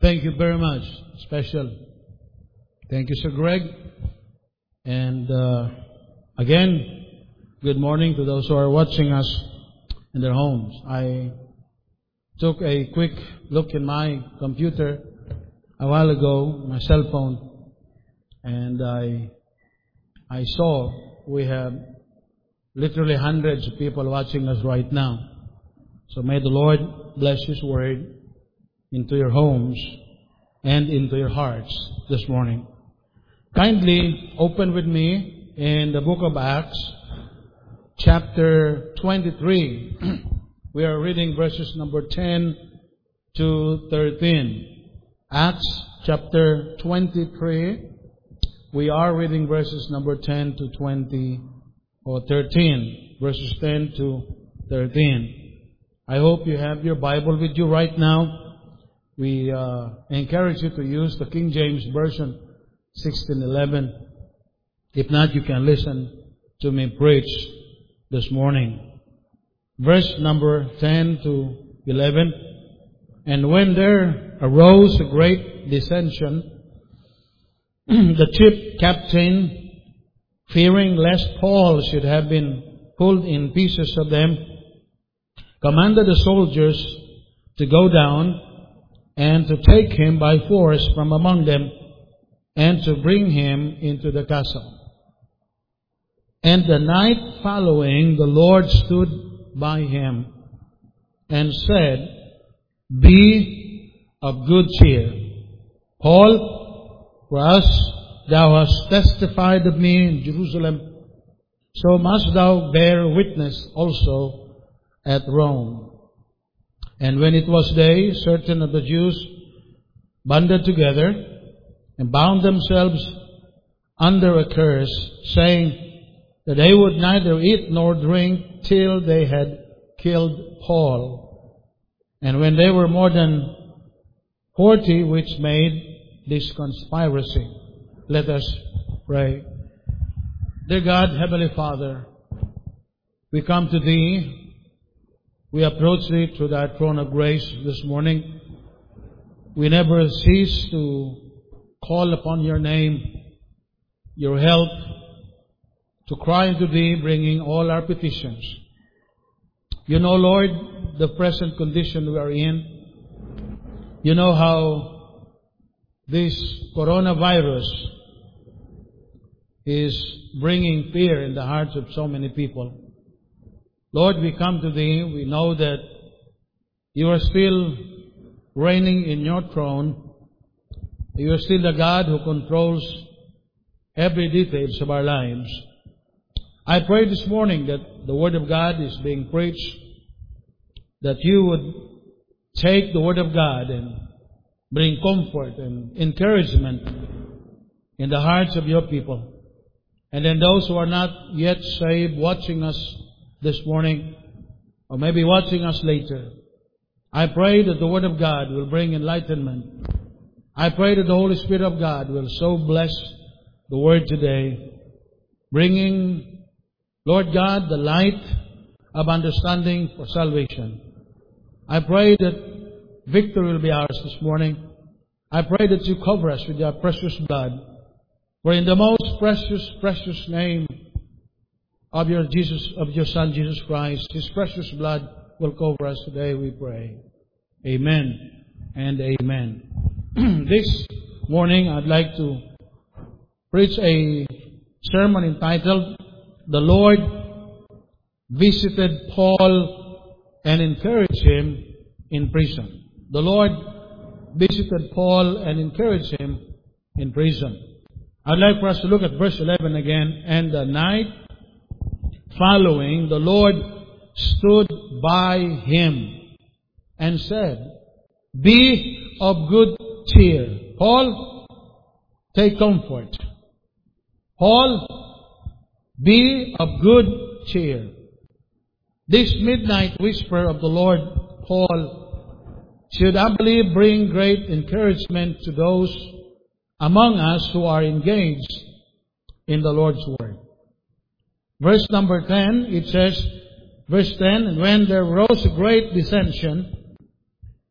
Thank you very much. Special. Thank you, Sir Greg. And again, good morning to those who are watching us in their homes. I took a quick look in my computer a while ago, my cell phone, and I saw we have literally hundreds of people watching us right now. So may the Lord bless His Word into your homes and into your hearts this morning. Kindly open with me in the book of Acts, chapter 23. We are reading verses number 10 to 13. Acts chapter 23. We are reading verses number 10 to 20 or 13. Verses 10 to 13. I hope you have your Bible with you right now. We encourage you to use the King James Version 1611. If not, you can listen to me preach this morning. Verse number 10 to 11. And when there arose a great dissension, the chief captain, fearing lest Paul should have been pulled in pieces of them, commanded the soldiers to go down and to take him by force from among them and to bring him into the castle. And the night following, the Lord stood by him and said, Be of good cheer, Paul, for as thou hast testified of me in Jerusalem, so must thou bear witness also at Rome. And when it was day, certain of the Jews banded together and bound themselves under a curse, saying that they would neither eat nor drink till they had killed Paul. And when they were more than 40 which made this conspiracy, let us pray. Dear God, Heavenly Father, we come to Thee. We approach Thee through Thy throne of grace this morning. We never cease to call upon Your name, Your help, to cry unto Thee, bringing all our petitions. You know, Lord, the present condition we are in. You know how this coronavirus is bringing fear in the hearts of so many people. Lord, we come to Thee. We know that You are still reigning in Your throne. You are still the God who controls every details of our lives. I pray this morning that the Word of God is being preached, that You would take the Word of God and bring comfort and encouragement in the hearts of Your people. And then those who are not yet saved, watching us this morning, or maybe watching us later, I pray that the Word of God will bring enlightenment. I pray that the Holy Spirit of God will so bless the Word today, bringing, Lord God, the light of understanding for salvation. I pray that victory will be ours this morning. I pray that You cover us with Your precious blood. For in the most precious name of Your Son, Jesus Christ, His precious blood will cover us today, we pray. Amen and amen. This morning, I'd like to preach a sermon entitled, The Lord Visited Paul and Encouraged Him in Prison. The Lord visited Paul and encouraged him in prison. I'd like for us to look at verse 11 again. And the night following, the Lord stood by him and said, Be of good cheer. Paul, take comfort. Paul, be of good cheer. This midnight whisper of the Lord, Paul, should, I believe, bring great encouragement to those among us who are engaged in the Lord's Word. Verse number 10, it says, verse 10, And when there rose a great dissension,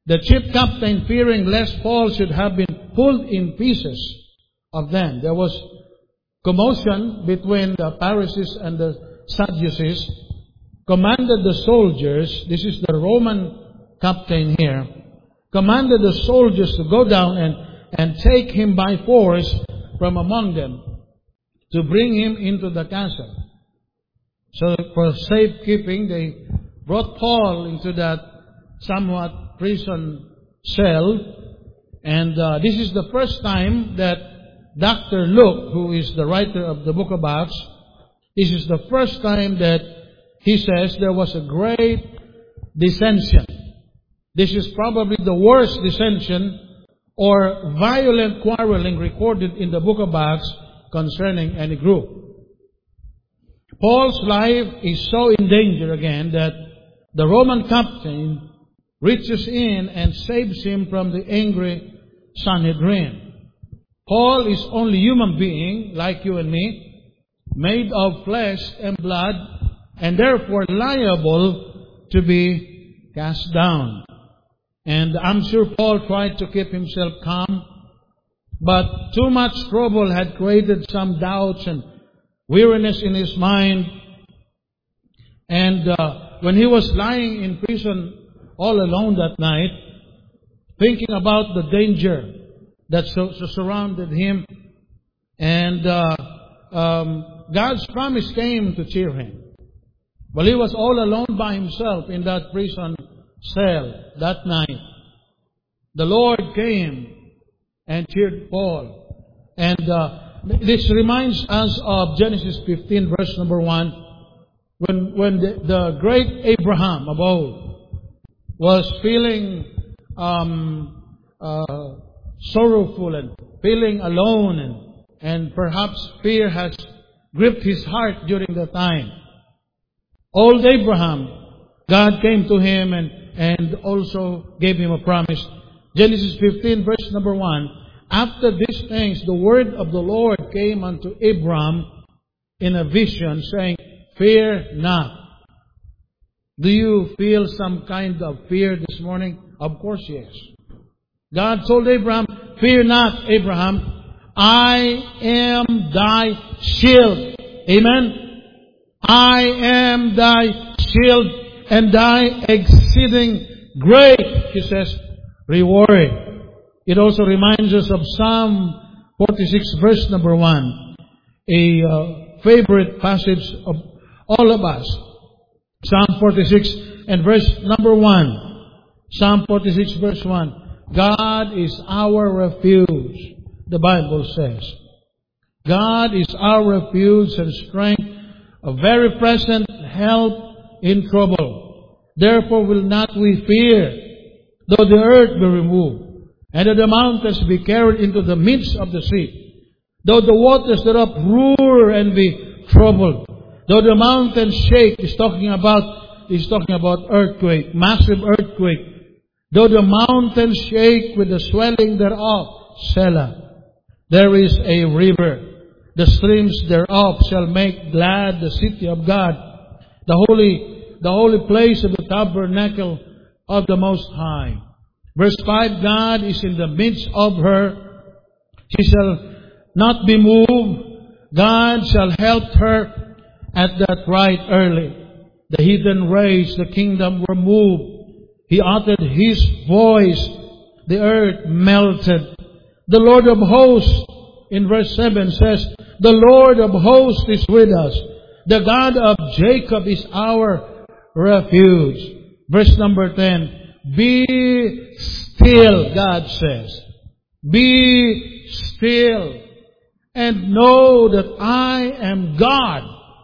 The chief captain, fearing lest Paul should have been pulled in pieces of them. There was commotion between the Pharisees and the Sadducees. Commanded the soldiers, this is the Roman captain here, commanded the soldiers to go down and take him by force from among them, to bring him into the castle. So for safekeeping, they brought Paul into that somewhat prison cell. And this is the first time that Dr. Luke, who is the writer of the book of Acts, this is the first time that he says there was a great dissension. This is probably the worst dissension or violent quarreling recorded in the book of Acts concerning any group. Paul's life is so in danger again that the Roman captain reaches in and saves him from the angry Sanhedrin. Paul is only human being, like you and me, made of flesh and blood, and therefore liable to be cast down. And I'm sure Paul tried to keep himself calm, but too much trouble had created some doubts and weariness in his mind. And when he was lying in prison all alone that night, thinking about the danger that surrounded him, and God's promise came to cheer him. Well, he was all alone by himself in that prison cell that night. The Lord came and cheered Paul. And this reminds us of Genesis 15 verse number 1, when the great Abraham of old was feeling sorrowful and feeling alone, and perhaps fear has gripped his heart during the time. Old Abraham, God came to him and also gave him a promise. Genesis 15 verse number 1. After these things, the word of the Lord came unto Abram in a vision, saying, fear not. Do you feel some kind of fear this morning? Of course, yes. God told Abraham, fear not, Abraham. I am thy shield. Amen. I am thy shield and thy exceeding great, he says, reward. It also reminds us of Psalm 46 verse number 1, a favorite passage of all of us. Psalm 46 and verse number 1. Psalm 46 verse 1. God is our refuge, the Bible says. God is our refuge and strength, a very present help in trouble. Therefore will not we fear, though the earth be removed, and though the mountains be carried into the midst of the sea, though the waters thereof roar and be troubled, though the mountains shake. He's talking about earthquake, massive earthquake. Though the mountains shake with the swelling thereof, Selah. There is a river. The streams thereof shall make glad the city of God, the holy place of the tabernacle of the Most High. Verse 5, God is in the midst of her. She shall not be moved. God shall help her at that right early. The heathen raised, the kingdom were moved. He uttered His voice. The earth melted. The Lord of hosts, in verse 7 says, the Lord of hosts is with us. The God of Jacob is our refuge. Verse number 10, be still, God says. Be still and know that I am God.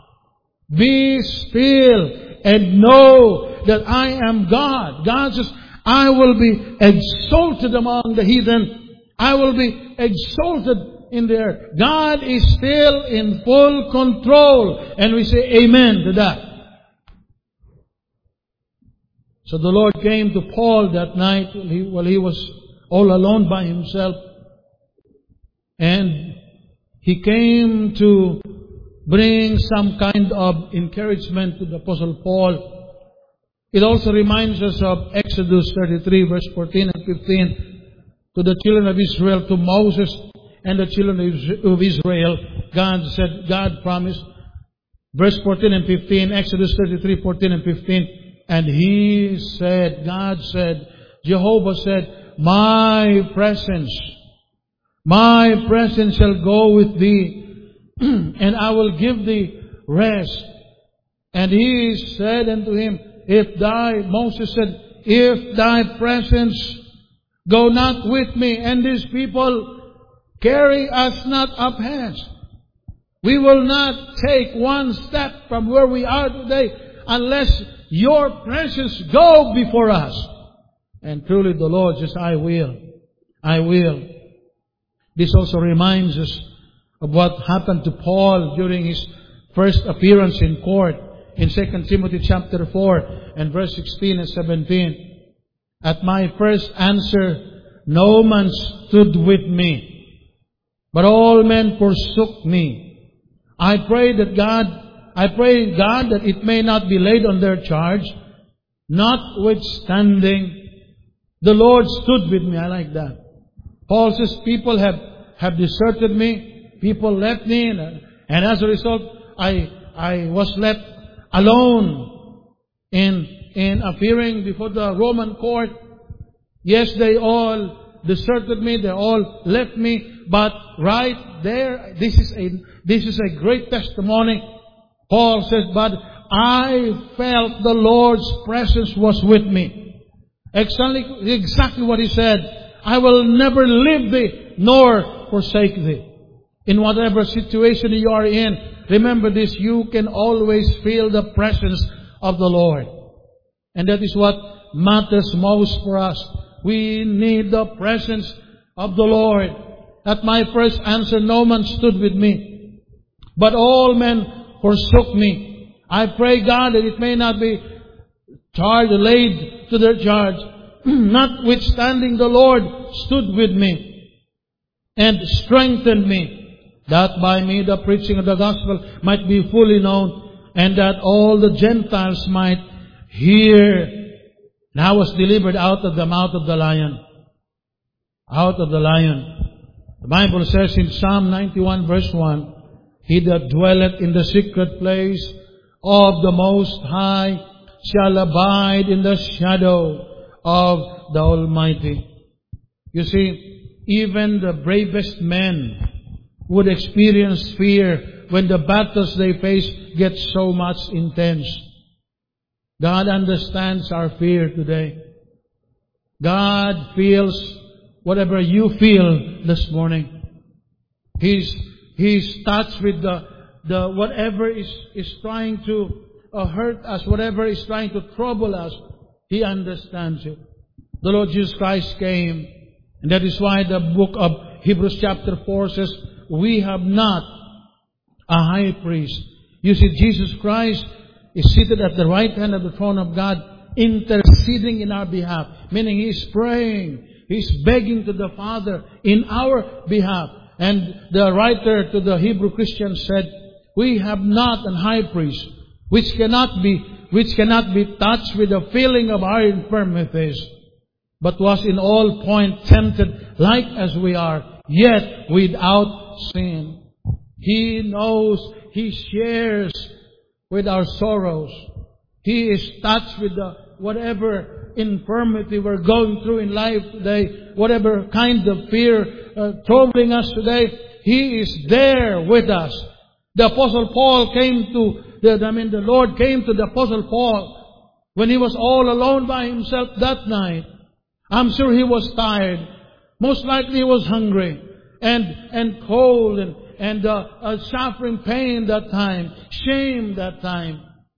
Be still and know that I am God. God says, I will be exalted among the heathen. I will be exalted in the earth. God is still in full control. And we say amen to that. So the Lord came to Paul that night while he was all alone by himself. And He came to bring some kind of encouragement to the Apostle Paul. It also reminds us of Exodus 33, verse 14 and 15. To the children of Israel, to Moses and the children of Israel, God promised, verse 14 and 15, Exodus 33, 14 and 15, and He said, God said, Jehovah said, My presence shall go with thee, and I will give thee rest. And He said unto him, Moses said, if thy presence go not with me, and these people carry us not up hence, we will not take one step from where we are today unless your presence go before us. And truly the Lord says, I will. I will. This also reminds us of what happened to Paul during his first appearance in court in 2 Timothy chapter 4 and verse 16 and 17. At my first answer, no man stood with me, but all men forsook me. I pray God that it may not be laid on their charge. Notwithstanding, the Lord stood with me. I like that. Paul says, people have deserted me. People left me. And as a result, I was left alone in appearing before the Roman court. Yes, they all deserted me. They all left me. But right there, this is a great testimony. Paul says, but I felt the Lord's presence was with me. Exactly what he said. I will never leave thee nor forsake thee. In whatever situation you are in, remember this, you can always feel the presence of the Lord. And that is what matters most for us. We need the presence of the Lord. At my first answer, no man stood with me, but all men forsook me. I pray God that it may not be laid to their charge. Notwithstanding, the Lord stood with me and strengthened me, that by me the preaching of the gospel might be fully known, and that all the Gentiles might hear. And I was delivered out of the mouth of the lion. Out of the lion. The Bible says in Psalm 91 verse 1, He that dwelleth in the secret place of the Most High shall abide in the shadow of the Almighty. You see, even the bravest men would experience fear when the battles they face get so much intense. God understands our fear today. God feels whatever you feel this morning. He's touched with the whatever is trying to hurt us, whatever is trying to trouble us. He understands it. The Lord Jesus Christ came, and that is why the book of Hebrews chapter 4 says, we have not a high priest. You see, Jesus Christ is seated at the right hand of the throne of God, interceding in our behalf. Meaning He is praying. He is begging to the Father in our behalf. And the writer to the Hebrew Christians said, we have not an high priest, which cannot be touched with the feeling of our infirmities, but was in all points tempted like as we are, yet without sin. He knows, He shares with our sorrows. He is touched with whatever infirmity we're going through in life today, whatever kind of fear troubling us today. He is there with us. The Apostle Paul the Lord came to the Apostle Paul when he was all alone by himself that night. I'm sure he was tired. Most likely he was hungry and cold and suffering pain that time, shame that time.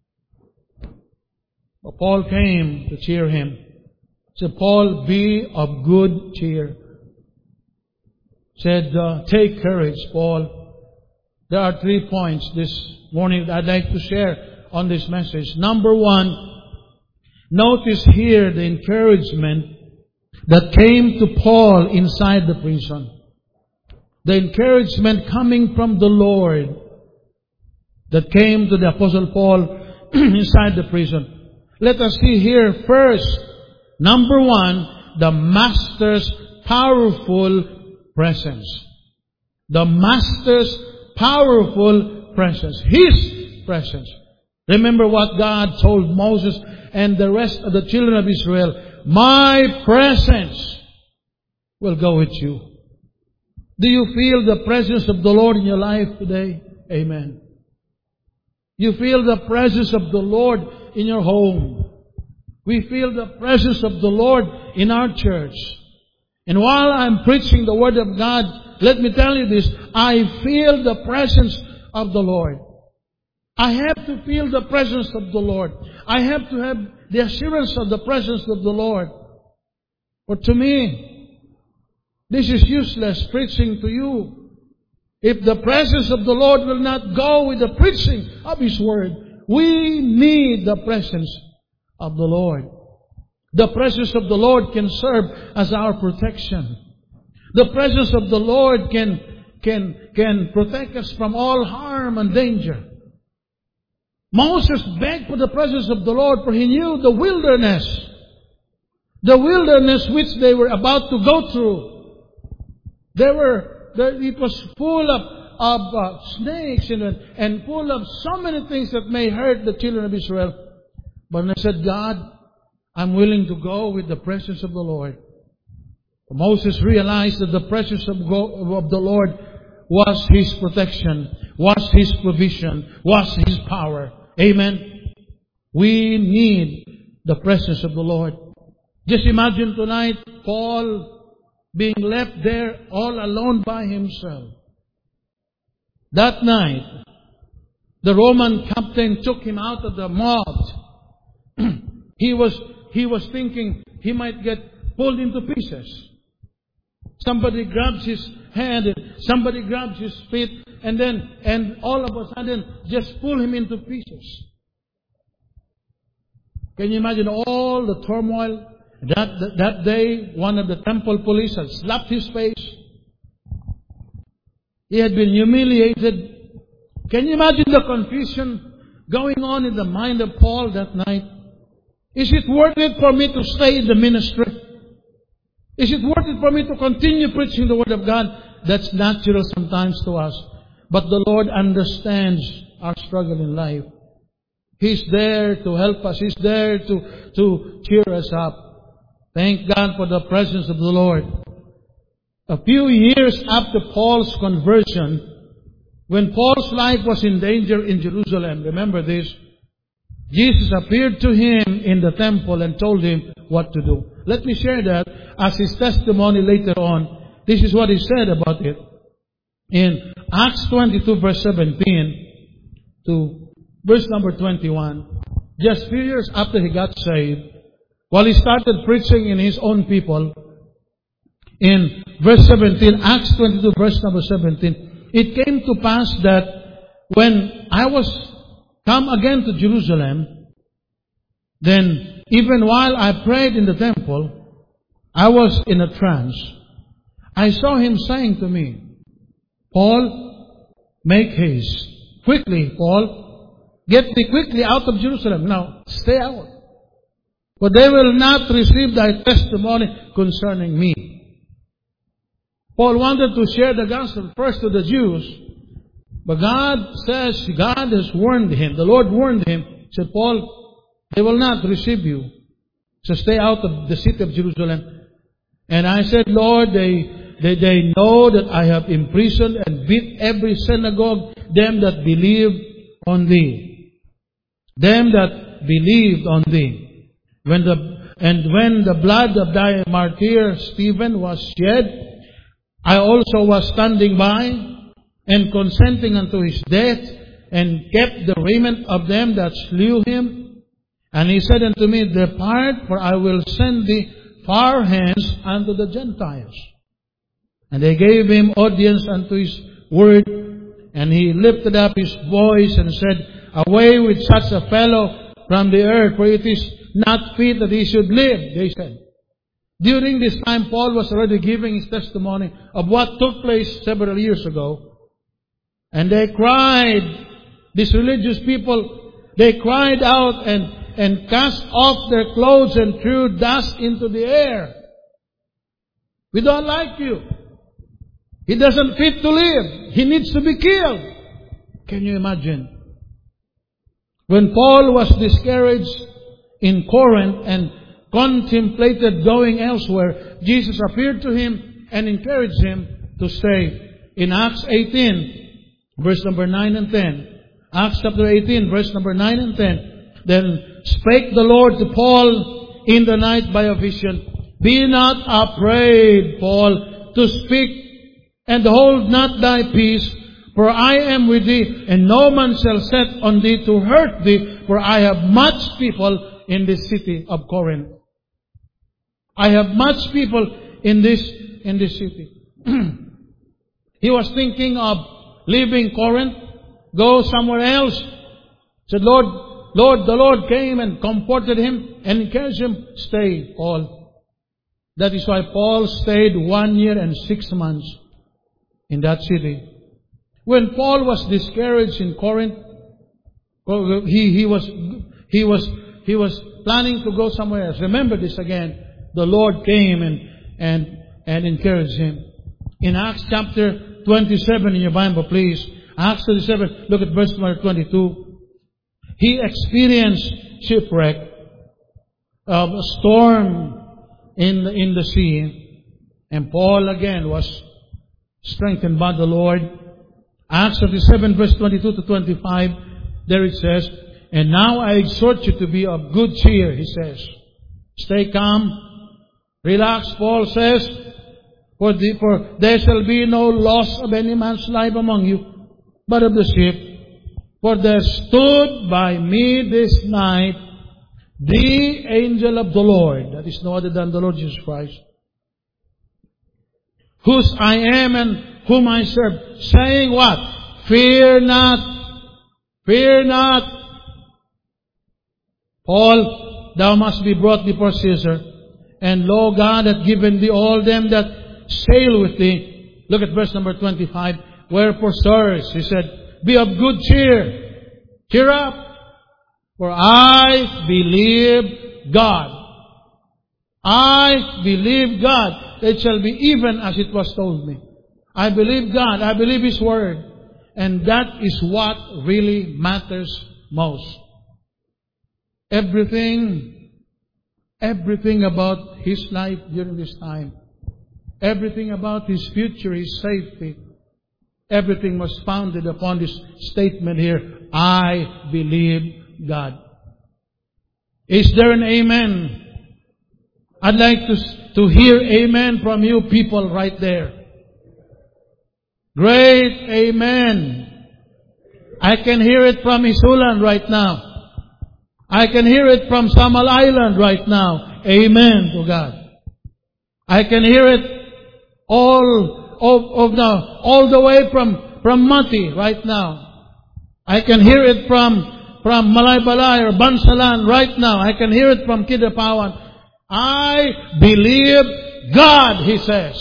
But Paul came to cheer him. Said, Paul, be of good cheer. Said, take courage, Paul. There are 3 points this morning that I'd like to share on this message. Number 1, notice here the encouragement that came to Paul inside the prison. The encouragement coming from the Lord that came to the Apostle Paul inside the prison. Let us see here first, number one, the Master's powerful presence. The Master's powerful presence. His presence. Remember what God told Moses and the rest of the children of Israel. My presence will go with you. Do you feel the presence of the Lord in your life today? Amen. You feel the presence of the Lord in your home. We feel the presence of the Lord in our church. And while I'm preaching the Word of God, let me tell you this, I feel the presence of the Lord. I have to feel the presence of the Lord. I have to have the assurance of the presence of the Lord. But to me, this is useless preaching to you. If the presence of the Lord will not go with the preaching of His Word, we need the presence of the Lord. The presence of the Lord can serve as our protection. The presence of the Lord can protect us from all harm and danger. Moses begged for the presence of the Lord, for he knew the wilderness which they were about to go through. It was full of snakes and full of so many things that may hurt the children of Israel. But they said, God, I'm willing to go with the presence of the Lord. Moses realized that the presence of the Lord was His protection, was His provision, was His power. Amen. We need the presence of the Lord. Just imagine tonight Paul being left there all alone by himself. That night, the Roman captain took him out of the mob. He was thinking he might get pulled into pieces. Somebody grabs his hand, somebody grabs his feet, and all of a sudden just pull him into pieces. Can you imagine all the turmoil? That day, one of the temple police had slapped his face. He had been humiliated. Can you imagine the confusion going on in the mind of Paul that night? Is it worth it for me to stay in the ministry? Is it worth it for me to continue preaching the Word of God? That's natural sometimes to us. But the Lord understands our struggle in life. He's there to help us. He's there to cheer us up. Thank God for the presence of the Lord. A few years after Paul's conversion, when Paul's life was in danger in Jerusalem, remember this, Jesus appeared to him in the temple and told him what to do. Let me share that as his testimony later on. This is what he said about it. In Acts 22 verse 17 to verse number 21, just a few years after he got saved, while he started preaching in his own people, in verse 17, Acts 22 verse number 17, it came to pass that when I was come again to Jerusalem, then even while I prayed in the temple, I was in a trance. I saw him saying to me, Paul, make haste. Quickly, Paul, get thee quickly out of Jerusalem. Now, stay out. For they will not receive thy testimony concerning me. Paul wanted to share the gospel first to the Jews, but God says, God has warned him. The Lord warned him. He said, Paul, they will not receive you. So stay out of the city of Jerusalem. And I said, Lord, they know that I have imprisoned and beat every synagogue, them that believed on thee. Them that believed on thee. When the blood of thy martyr Stephen was shed, I also was standing by and consenting unto his death, and kept the raiment of them that slew him. And he said unto me, Depart, for I will send thee far hence unto the Gentiles. And they gave him audience unto his word, and he lifted up his voice and said, Away with such a fellow from the earth, for it is not fit that he should live, they said. During this time, Paul was already giving his testimony of what took place several years ago. And they cried, these religious people, they cried out and cast off their clothes and threw dust into the air. We don't like you. He doesn't fit to live. He needs to be killed. Can you imagine? When Paul was discouraged in Corinth and contemplated going elsewhere, Jesus appeared to him and encouraged him to stay. In Acts 18, verse number 9 and 10. Acts chapter 18, verse number 9 and 10. Then spake the Lord to Paul in the night by a vision. Be not afraid, Paul, to speak, and hold not thy peace, for I am with thee, and no man shall set on thee to hurt thee, for I have much people in this city of Corinth. I have much people in this city. He was thinking of leaving Corinth, go somewhere else. Said, Lord, the Lord came and comforted him and encouraged him, stay, Paul. That is why Paul stayed 1 year and 6 months in that city. When Paul was discouraged in Corinth, he was planning to go somewhere else. Remember this again. The Lord came and encouraged him. In Acts chapter 27 in your Bible, please. Acts 27, look at verse number 22. He experienced shipwreck, a storm in the sea. And Paul again was strengthened by the Lord. Acts 27 verse 22 to 25. There it says, and now I exhort you to be of good cheer, he says. Stay calm. Relax, Paul says. For there shall be no loss of any man's life among you, but of the ship. For there stood by me this night the angel of the Lord, that is no other than the Lord Jesus Christ, whose I am and whom I serve, saying what? Fear not, fear not. Paul, thou must be brought before Caesar, and lo, God hath given thee all them that sail with thee. Look at verse number 25. Wherefore, sirs, he said, be of good cheer. Cheer up. For I believe God. I believe God. It shall be even as it was told me. I believe God. I believe His Word. And that is what really matters most. Everything about his life during this time, everything about his future, his safety, everything was founded upon this statement here, I believe God. Is there an amen? I'd like to hear amen from you people right there. Great amen. I can hear it from Isulan right now. I can hear it from Samal Island right now. Amen to God. I can hear it all the way from Mati right now. I can hear it from Malaybalay or Bansalan right now. I can hear it from Kidapawan. I believe God, he says.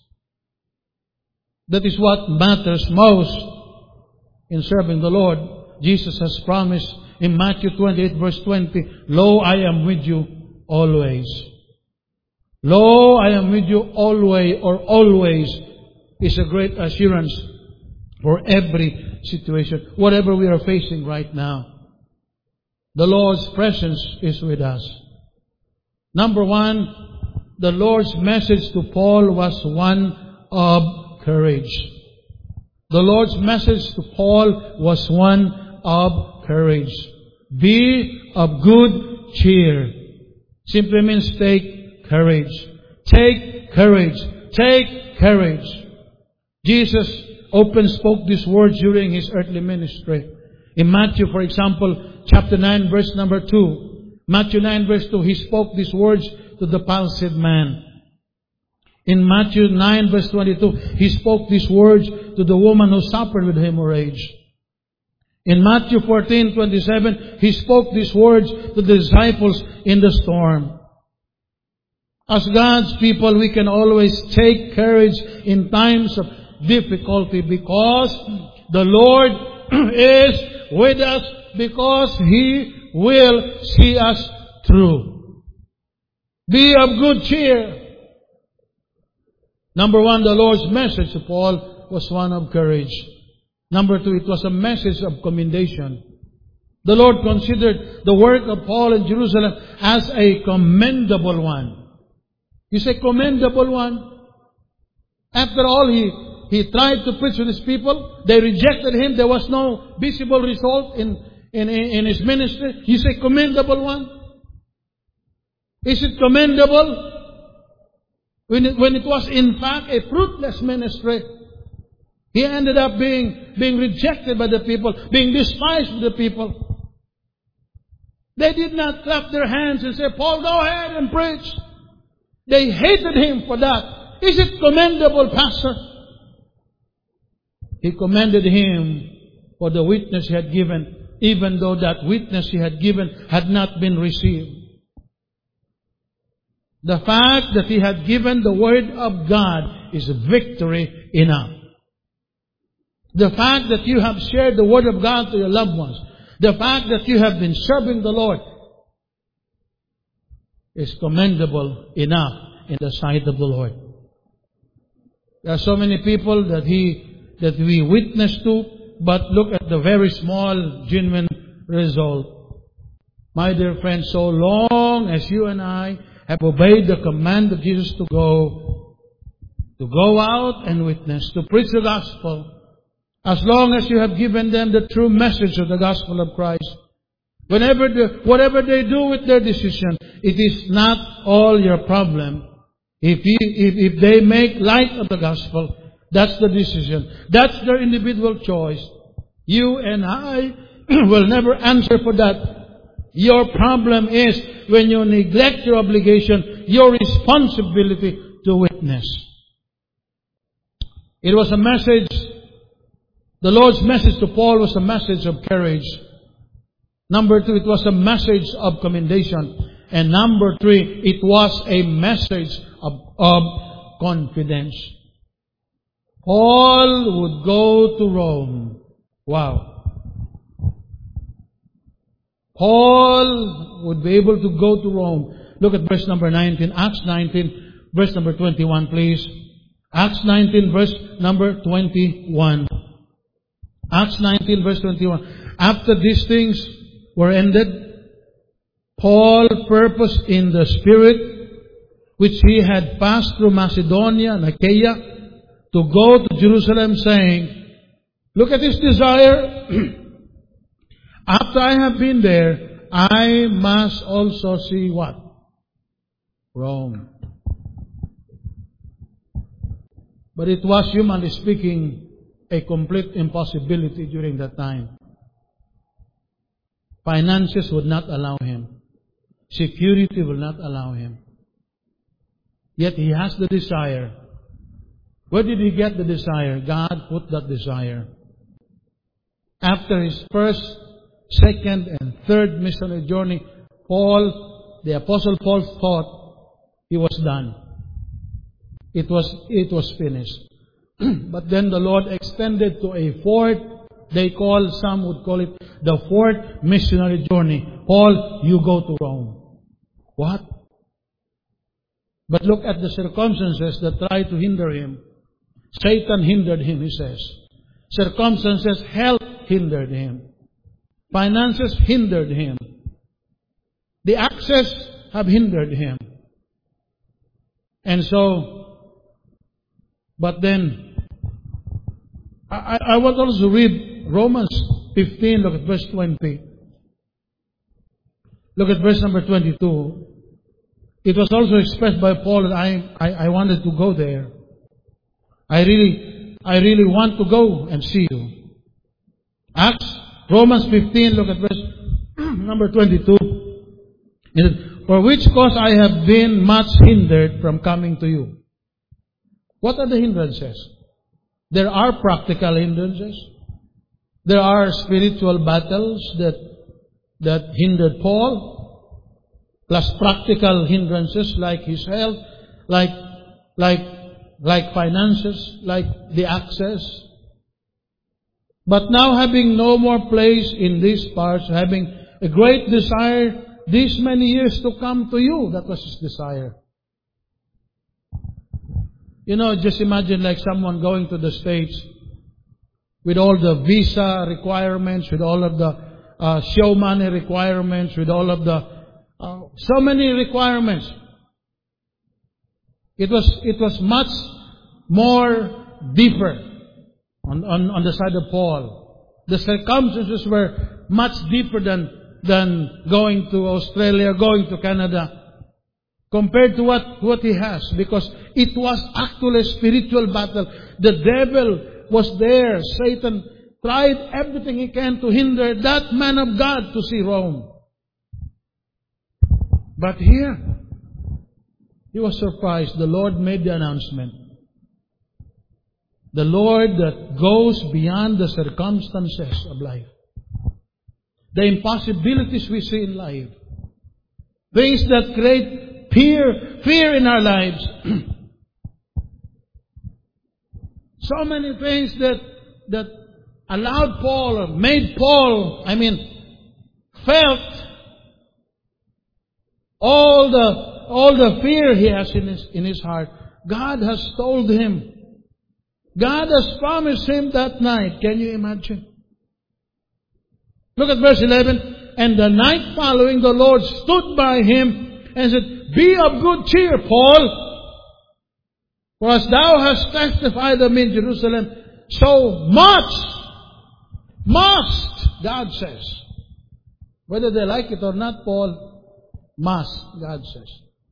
That is what matters most in serving the Lord. Jesus has promised in Matthew 28 verse 20, Lo, I am with you always. Lo, I am with you always, or always, is a great assurance for every situation, whatever we are facing right now. The Lord's presence is with us. Number one, the Lord's message to Paul was one of courage. The Lord's message to Paul was one of courage. Be of good cheer. Simply means take courage. Take courage. Take courage. Jesus often spoke these words during His earthly ministry. In Matthew, for example, chapter 9, verse number 2. Matthew 9, verse 2, He spoke these words to the palsied man. In Matthew 9, verse 22, He spoke these words to the woman who suffered with hemorrhage. In Matthew 14, 27, He spoke these words to the disciples in the storm. As God's people, we can always take courage in times of difficulty because the Lord is with us, because He will see us through. Be of good cheer. Number one, the Lord's message to Paul was one of courage. Number two, it was a message of commendation. The Lord considered the work of Paul in Jerusalem as a commendable one. You say, commendable one? After all, he tried to preach to his people. They rejected him. There was no visible result in his ministry. You say, commendable one? Is it commendable? When it was in fact a fruitless ministry. He ended up being rejected by the people, being despised by the people. They did not clap their hands and say, Paul, go ahead and preach. They hated him for that. Is it commendable, Pastor? He commended him for the witness he had given, even though that witness he had given had not been received. The fact that he had given the Word of God is victory enough. The fact that you have shared the Word of God to your loved ones, the fact that you have been serving the Lord is commendable enough in the sight of the Lord. There are so many people that we witness to, but look at the very small, genuine result. My dear friends, so long as you and I have obeyed the command of Jesus to go out and witness, to preach the gospel, as long as you have given them the true message of the gospel of Christ, whatever they do with their decision, it is not all your problem. If they make light of the gospel, that's the decision. That's their individual choice. You and I will never answer for that. Your problem is when you neglect your obligation, your responsibility to witness. It was a message, the Lord's message to Paul was a message of courage. Number two, it was a message of commendation. And number three, it was a message of confidence. Paul would go to Rome. Wow. Paul would be able to go to Rome. Look at verse number 19. Acts 19, verse number 21, please. Acts 19, verse number 21. Acts 19, verse 21. After these things were ended, Paul purposed in the Spirit, which he had passed through Macedonia and Achaia, to go to Jerusalem, saying, look at his desire. After I have been there, I must also see what? Rome. But it was, humanly speaking, a complete impossibility during that time. Finances would not allow him. Security will not allow him. Yet he has the desire. Where did he get the desire? God put that desire. After his first, second, and third missionary journey, the Apostle Paul thought he was done. It was finished. But then the Lord extended to a fourth, some would call it the fourth missionary journey. Paul, you go to Rome. What? But look at the circumstances that try to hinder him. Satan hindered him, he says. Circumstances, health hindered him. Finances hindered him. The access have hindered him. And so, but then, I want also to read Romans 15, look at verse 20. Look at verse number 22. It was also expressed by Paul that I wanted to go there. I really want to go and see you. Romans 15, look at verse number 22. For which cause I have been much hindered from coming to you. What are the hindrances? There are practical hindrances. There are spiritual battles that hindered Paul, plus practical hindrances like his health, like finances, like the access. But now, having no more place in these parts, having a great desire these many years to come to you. That was his desire. You know, just imagine like someone going to the States with all the visa requirements, with all of the show money requirements, with all of the so many requirements. It was much more deeper on the side of Paul. The circumstances were much deeper than going to Australia, going to Canada, compared to what he has, because it was actually a spiritual battle. The devil was there. Satan tried everything he can to hinder that man of God to see Rome. But here, he was surprised. The Lord made the announcement. The Lord that goes beyond the circumstances of life. The impossibilities we see in life. Things that create fear in our lives. So many things that allowed Paul, or made Paul, felt all the fear he has in his heart. God has told him. God has promised him that night. Can you imagine? Look at verse 11. And the night following, the Lord stood by him and said, Be of good cheer, Paul, for as thou hast testified of me in Jerusalem, so must, God says. Whether they like it or not, Paul, must, God says.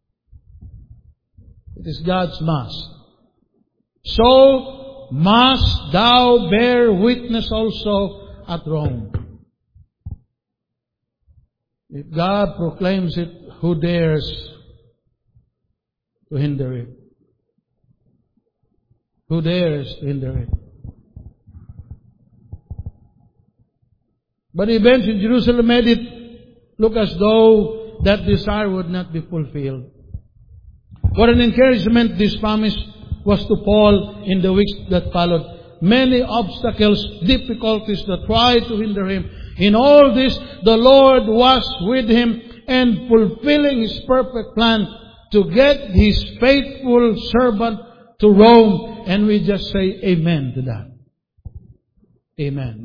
It is God's must. So must thou bear witness also at Rome. If God proclaims it, who dares to hinder it? Who dares to hinder it? But events in Jerusalem made it look as though that desire would not be fulfilled. What an encouragement this promise was to Paul in the weeks that followed. Many obstacles, difficulties that tried to hinder him. In all this, the Lord was with him and fulfilling His perfect plan to get His faithful servant to Rome. And we just say amen to that. Amen.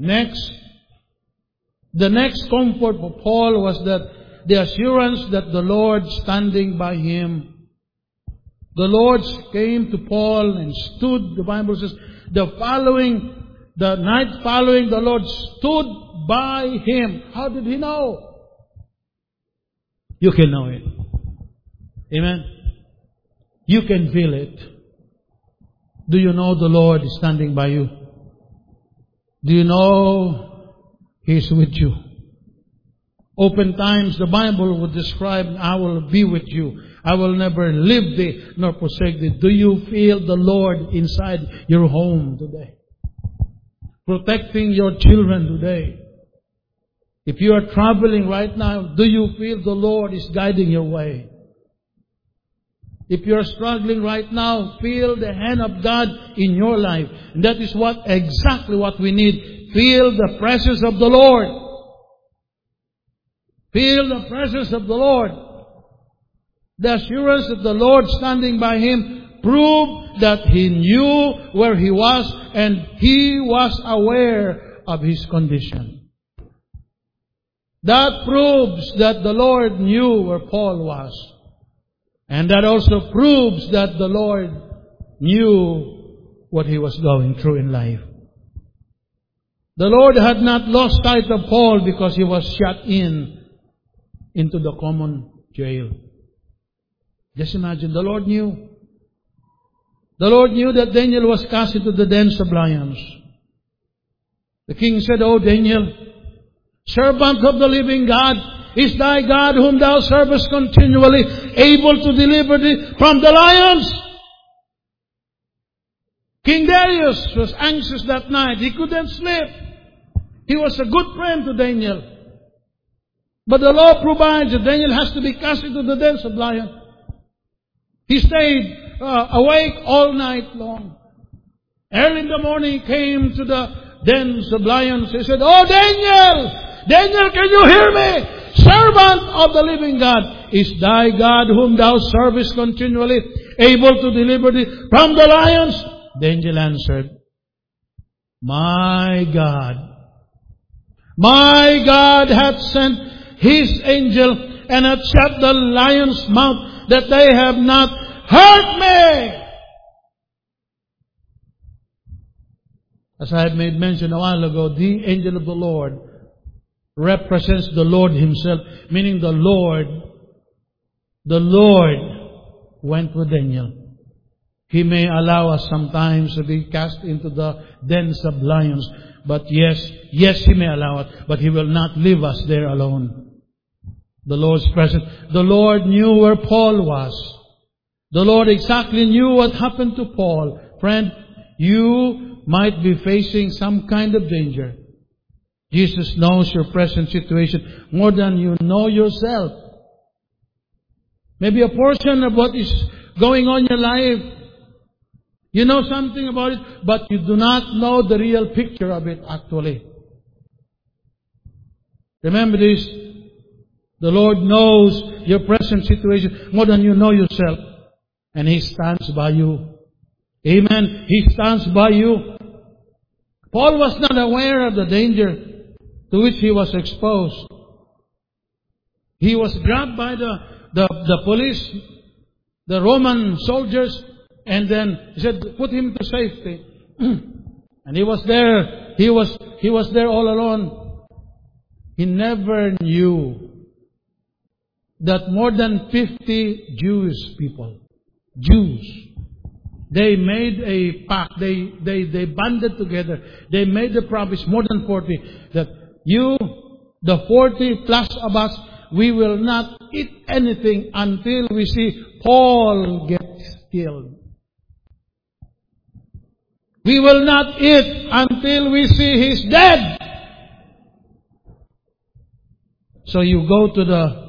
The next comfort for Paul was that the assurance that the Lord standing by him. The Lord came to Paul and stood, the Bible says, the night following, the Lord stood by him. How did he know? You can know it. Amen. You can feel it. Do you know the Lord is standing by you? Do you know He's with you? Oftentimes the Bible would describe, I will be with you. I will never leave thee nor forsake thee. Do you feel the Lord inside your home today? Protecting your children today. If you are traveling right now, do you feel the Lord is guiding your way? If you are struggling right now, feel the hand of God in your life. And that is exactly what we need. Feel the presence of the Lord. Feel the presence of the Lord. The assurance that the Lord standing by him proved that he knew where he was and he was aware of his condition. That proves that the Lord knew where Paul was. And that also proves that the Lord knew what he was going through in life. The Lord had not lost sight of Paul because he was shut into the common jail. Just imagine, the Lord knew. The Lord knew that Daniel was cast into the dens of lions. The king said, "O Daniel, servant of the living God, is thy God whom thou servest continually able to deliver thee from the lions?" King Darius was anxious that night. He couldn't sleep. He was a good friend to Daniel. But the law provides that Daniel has to be cast into the dens of lions. He stayed awake all night long. Early in the morning he came to the dens of lions. He said, "Oh Daniel, Daniel, can you hear me? Servant of the living God, is thy God whom thou servest continually able to deliver thee from the lions? The angel answered, my God hath sent his angel and hath shut the lion's mouth, that they have not hurt me. As I had made mention a while ago, the angel of the Lord represents the Lord Himself, meaning the Lord went with Daniel. He may allow us sometimes to be cast into the dens of lions, but yes, He may allow it, but He will not leave us there alone. The Lord's presence. The Lord knew where Paul was. The Lord exactly knew what happened to Paul. Friend, you might be facing some kind of danger. Jesus knows your present situation more than you know yourself. Maybe a portion of what is going on in your life, you know something about it, but you do not know the real picture of it actually. Remember this, the Lord knows your present situation more than you know yourself, and He stands by you. Amen. He stands by you. Paul was not aware of the danger to which he was exposed. He was grabbed by the police, the Roman soldiers, and then he said, put him to safety. And he was there. He was there all alone. He never knew that more than 50 Jews, they made a pact. They banded together. They made a promise, more than 40, that you, the 40 plus of us, we will not eat anything until we see Paul get killed. We will not eat until we see he's dead. So you go to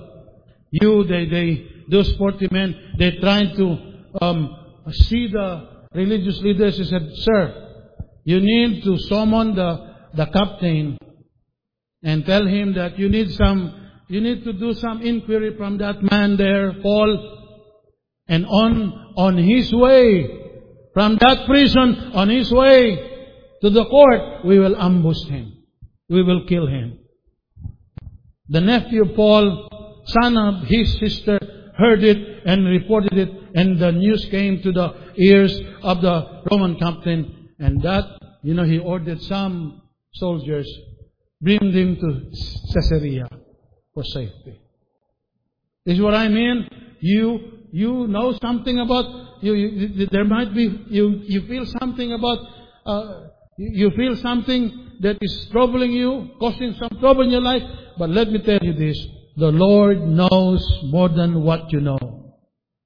those 40 men, they're trying to see the religious leaders. He said, sir, you need to summon the captain and tell him that you need to do some inquiry from that man there, Paul. And on his way, from that prison, on his way to the court, we will ambush him. We will kill him. The nephew of Paul, son of his sister, heard it and reported it, and the news came to the ears of the Roman captain, and that, he ordered some soldiers, bring them to Caesarea for safety. This is what I mean. You know something about, there might be, you feel something about, you feel something that is troubling you, causing some trouble in your life. But let me tell you this, the Lord knows more than what you know.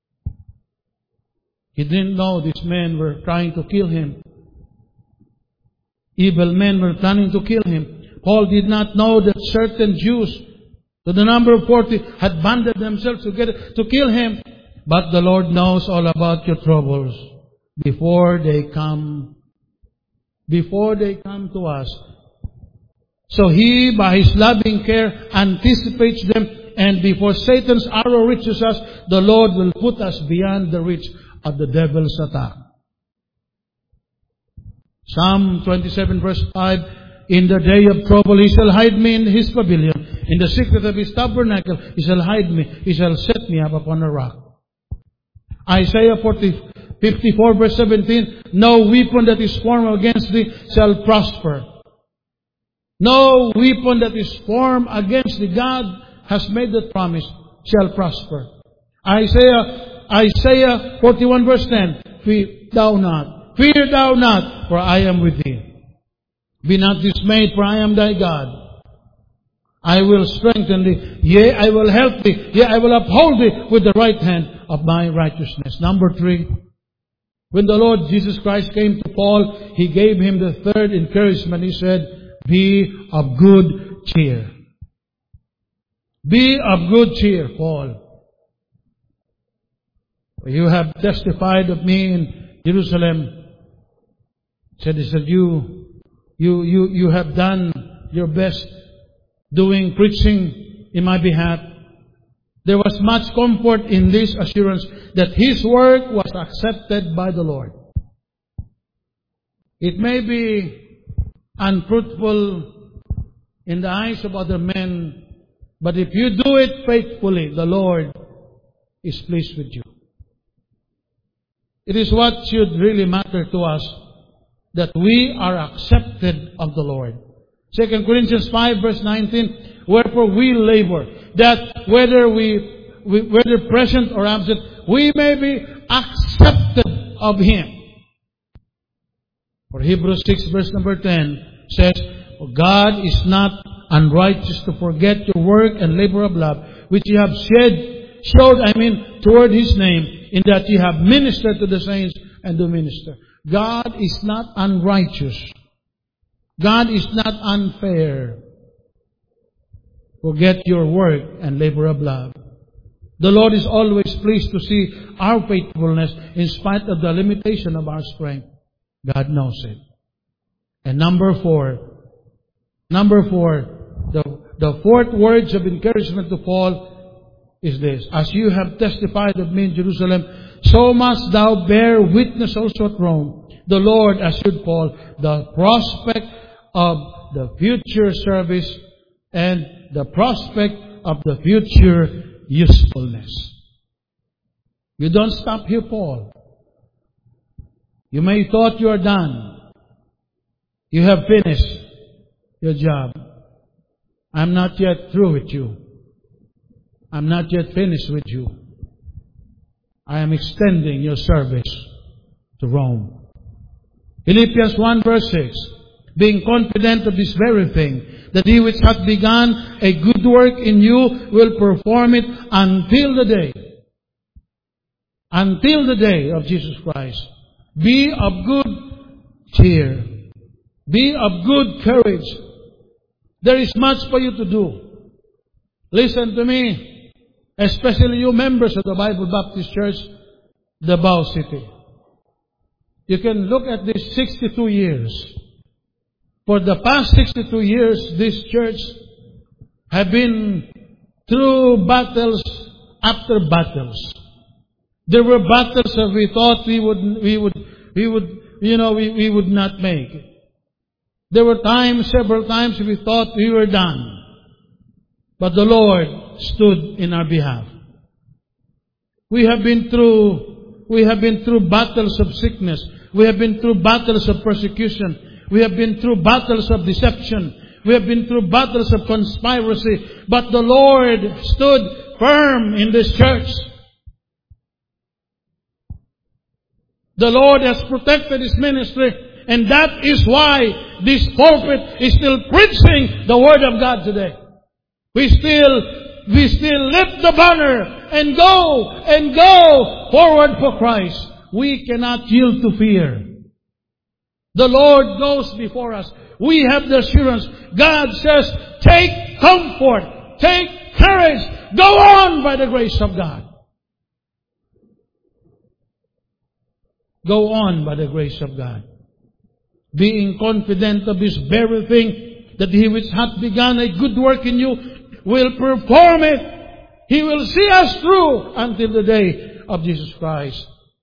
He didn't know these men were trying to kill him. Evil men were planning to kill him. Paul did not know that certain Jews, to the number of 40, had banded themselves together to kill him. But the Lord knows all about your troubles before they come to us. So He, by His loving care, anticipates them, and before Satan's arrow reaches us, the Lord will put us beyond the reach of the devil's attack. Psalm 27 verse 5, in the day of trouble He shall hide me in His pavilion. In the secret of His tabernacle He shall hide me. He shall set me up upon a rock. Isaiah 54 verse 17, no weapon that is formed against thee shall prosper. No weapon that is formed against thee, God has made that promise, shall prosper. Isaiah 41 verse 10, fear thou not, for I am with thee. Be not dismayed, for I am thy God. I will strengthen thee, yea, I will help thee, yea, I will uphold thee with the right hand of my righteousness. Number 3, when the Lord Jesus Christ came to Paul, He gave him the third encouragement. He said, be of good cheer. Be of good cheer, Paul. You have testified of me in Jerusalem. He said, you have done your best doing preaching in my behalf, there was much comfort in this assurance that his work was accepted by the Lord. It may be unfruitful in the eyes of other men, but if you do it faithfully, the Lord is pleased with you. It is what should really matter to us, that we are accepted of the Lord. 2 Corinthians 5 verse 19, wherefore we labor, that whether present or absent, we may be accepted of Him. For Hebrews 6 verse number 10 says, God is not unrighteous to forget your work and labor of love, which you have showed toward His name, in that you have ministered to the saints and do minister. God is not unrighteous. God is not unfair. Forget your work and labor of love. The Lord is always pleased to see our faithfulness in spite of the limitation of our strength. God knows it. And number four, the fourth words of encouragement to Paul is this: as you have testified of me in Jerusalem, so must thou bear witness also at Rome. The Lord assured Paul the prospect of the future service and the prospect of the future usefulness. You don't stop here, Paul. You may thought you are done. You have finished your job. I'm not yet through with you. I'm not yet finished with you. I am extending your service to Rome. Philippians 1 verse 6, being confident of this very thing, that He which hath begun a good work in you will perform it until the day of Jesus Christ. Be of good cheer. Be of good courage. There is much for you to do. Listen to me, especially you members of the Bible Baptist Church, Davao City. You can look at this 62 years. For the past 62 years, this church have been through battles after battles. There were battles that we thought we would not make. There were several times we thought we were done. But the Lord stood in our behalf. We have been through battles of sickness. We have been through battles of persecution. We have been through battles of deception. We have been through battles of conspiracy. But the Lord stood firm in this church. The Lord has protected His ministry, and that is why this pulpit is still preaching the Word of God today. We still lift the banner and go forward for Christ. We cannot yield to fear. The Lord goes before us. We have the assurance. God says, take comfort, take courage, go on by the grace of God. Go on by the grace of God. Being confident of this very thing, that He which hath begun a good work in you will perform it. He will see us through until the day of Jesus Christ.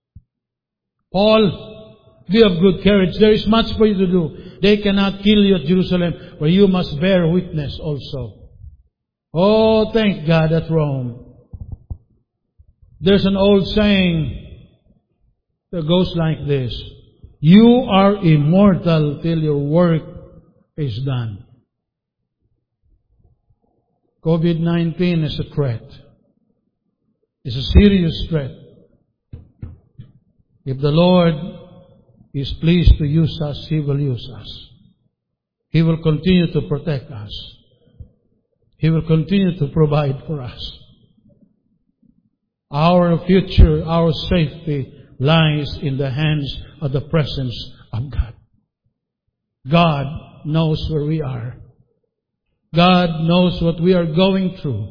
Paul, be of good courage. There is much for you to do. They cannot kill you at Jerusalem, where you must bear witness also. Oh, thank God at Rome. There's an old saying that goes like this: you are immortal till your work is done. COVID-19 is a threat. It's a serious threat. If the Lord is pleased to use us, He will use us. He will continue to protect us. He will continue to provide for us. Our future, our safety lies in the hands of the presence of God. God knows where we are. God knows what we are going through.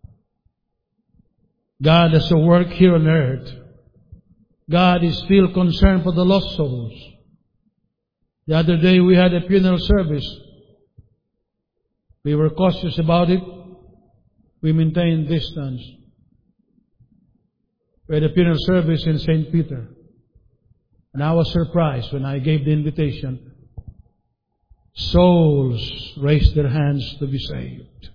God has a work here on earth. God is still concerned for the lost souls. The other day we had a funeral service. We were cautious about it. We maintained distance. We had a funeral service in St. Peter. And I was surprised when I gave the invitation. Souls raised their hands to be saved.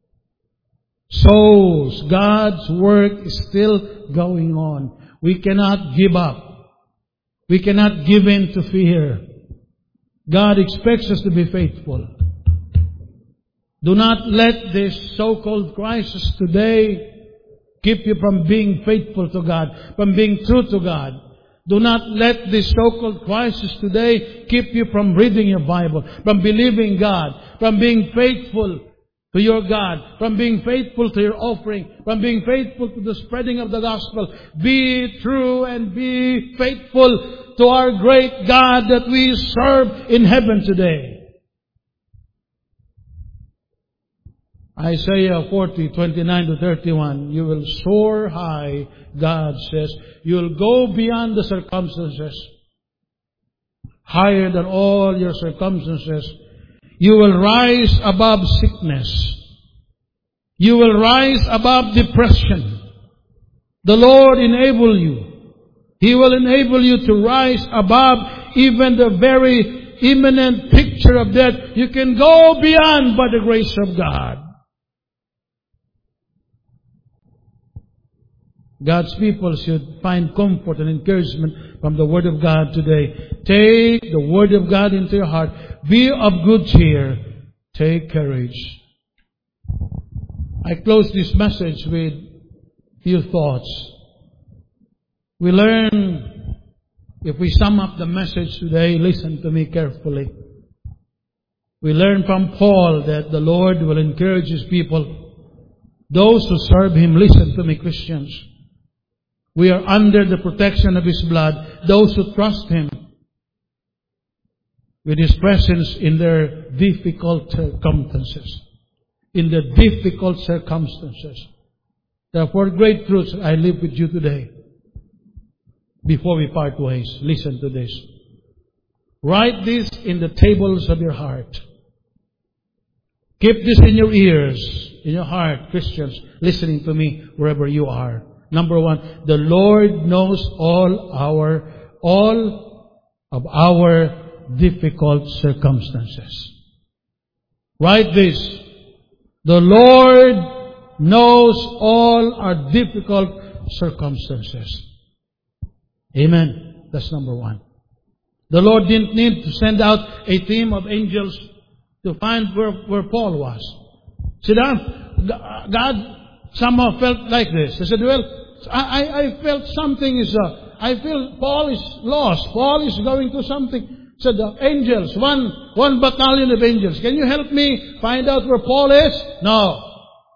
Souls. God's work is still going on. We cannot give up. We cannot give in to fear. God expects us to be faithful. Do not let this so-called crisis today keep you from being faithful to God, from being true to God. Do not let this so-called crisis today keep you from reading your Bible, from believing God, from being faithful to your God, from being faithful to your offering, from being faithful to the spreading of the gospel. Be true and be faithful to our great God that we serve in heaven today. Isaiah 40:29-31. You will soar high, God says. You will go beyond the circumstances, higher than all your circumstances. You will rise above sickness. You will rise above depression. The Lord enable you. He will enable you to rise above even the very imminent picture of death. You can go beyond by the grace of God. God's people should find comfort and encouragement from the Word of God today. Take the Word of God into your heart. Be of good cheer. Take courage. I close this message with a few thoughts. We learn, if we sum up the message today, listen to me carefully. We learn from Paul that the Lord will encourage His people. Those who serve Him, listen to me, Christians. We are under the protection of His blood. Those who trust Him with His presence in their difficult circumstances. In the difficult circumstances. Therefore, great truths I leave with you today. Before we part ways, listen to this. Write this in the tables of your heart. Keep this in your ears, in your heart, Christians, listening to me wherever you are. Number one, the Lord knows all of our difficult circumstances. Write this. The Lord knows all our difficult circumstances. Amen. That's number one. The Lord didn't need to send out a team of angels to find where Paul was. See that? God somehow felt like this. He said, well, I felt something is, I feel Paul is lost. Paul is going through something. Said the angels, one battalion of angels. Can you help me find out where Paul is? No.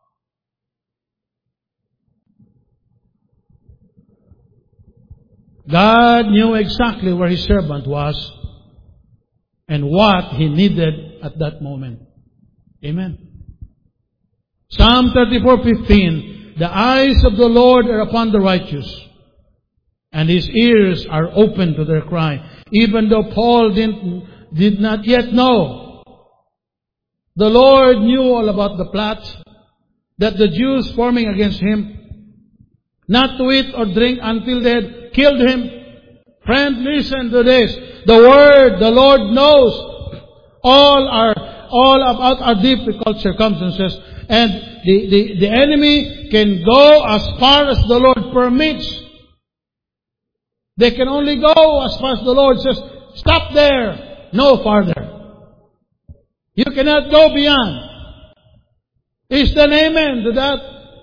God knew exactly where His servant was and what he needed at that moment. Amen. Psalm 34:15. The eyes of the Lord are upon the righteous, and His ears are open to their cry. Even though Paul did not yet know, the Lord knew all about the plot that the Jews forming against Him, not to eat or drink until they had killed Him. Friend, listen to this. The Word, the Lord knows all about our difficult circumstances, and the enemy can go as far as the Lord permits. They can only go as far as the Lord says, stop there, no farther. You cannot go beyond. Is there an amen to that?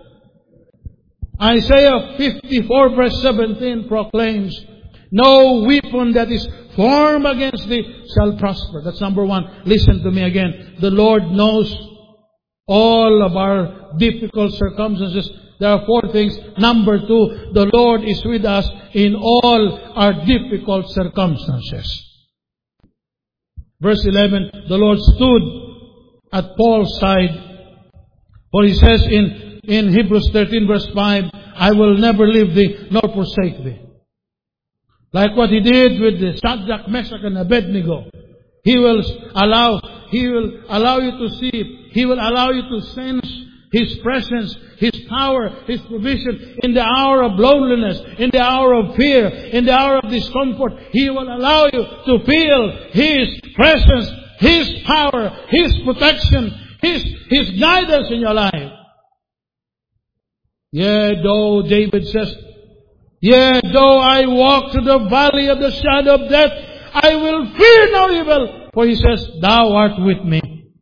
Isaiah 54 verse 17 proclaims, no weapon that is formed against thee shall prosper. That's number one. Listen to me again. The Lord knows all of our difficult circumstances. There are four things. Number two, the Lord is with us in all our difficult circumstances. Verse 11, the Lord stood at Paul's side. For he says in Hebrews 13 verse 5, I will never leave thee nor forsake thee. Like what He did with the Shadrach, Meshach, and Abednego. He will allow He will allow you to see. He will allow you to sense His presence, His power, His provision in the hour of loneliness, in the hour of fear, in the hour of discomfort. He will allow you to feel His presence, His power, His protection, His guidance in your life. Yea, though David says, yea, though I walk through the valley of the shadow of death, I will fear no evil. For he says, Thou art with me.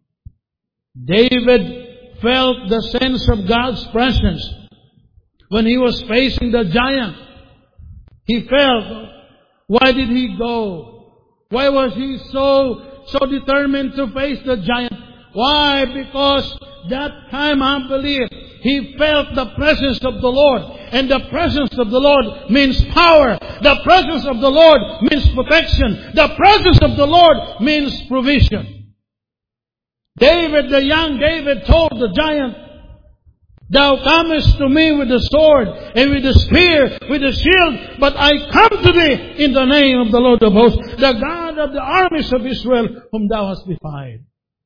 David felt the sense of God's presence when he was facing the giant. He felt, why did he go? Why was he so determined to face the giant? Why? Because that time, I believe, he felt the presence of the Lord. And the presence of the Lord means power. The presence of the Lord means protection. The presence of the Lord means provision. David, the young David, told the giant, Thou comest to me with the sword and with the spear, with the shield, but I come to thee in the name of the Lord of hosts, the God of the armies of Israel, whom thou hast defied.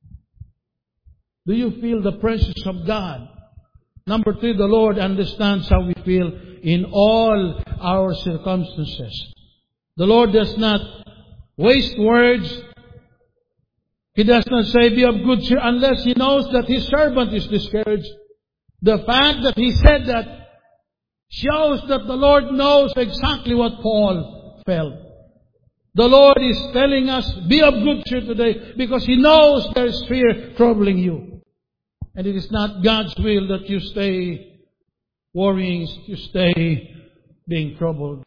Do you feel the presence of God? Number 3, the Lord understands how we feel in all our circumstances. The Lord does not waste words. He does not say, be of good cheer, unless He knows that His servant is discouraged. The fact that He said that shows that the Lord knows exactly what Paul felt. The Lord is telling us, be of good cheer today, because He knows there is fear troubling you. And it is not God's will that you stay worrying, you stay being troubled.